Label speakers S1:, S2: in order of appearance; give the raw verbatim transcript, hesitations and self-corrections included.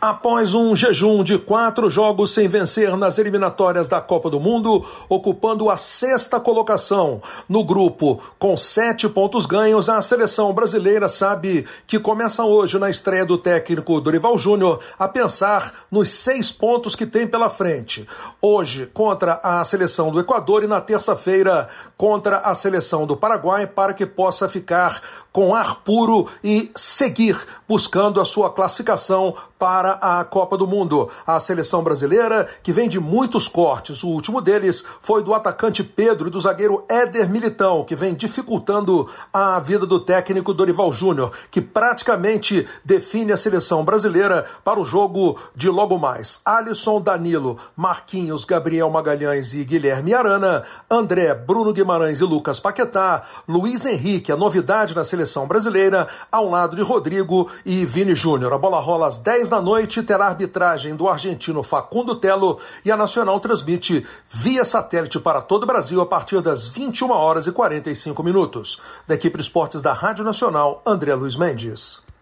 S1: Após um jejum de quatro jogos sem vencer nas eliminatórias da Copa do Mundo, ocupando a sexta colocação no grupo com sete pontos ganhos, a seleção brasileira sabe que começa hoje, na estreia do técnico Dorival Júnior, a pensar nos seis pontos que tem pela frente. Hoje contra a seleção do Equador e na terça-feira contra a seleção do Paraguai, para que possa ficar com ar puro e seguir buscando a sua classificação para a Copa do Mundo. A seleção brasileira, que vem de muitos cortes, o último deles foi do atacante Pedro e do zagueiro Éder Militão, que vem dificultando a vida do técnico Dorival Júnior, que praticamente define a seleção brasileira para o jogo de logo mais. Alisson, Danilo, Marquinhos, Gabriel Magalhães e Guilherme Arana, André, Bruno Guimarães e Lucas Paquetá, Luiz Henrique, a novidade na seleção brasileira, ao lado de Rodrigo e Vini Júnior. A bola rola às dez da noite, terá arbitragem do argentino Facundo Telo e a Nacional transmite via satélite para todo o Brasil a partir das vinte e uma horas e quarenta e cinco minutos. Da equipe de esportes da Rádio Nacional, André Luiz Mendes.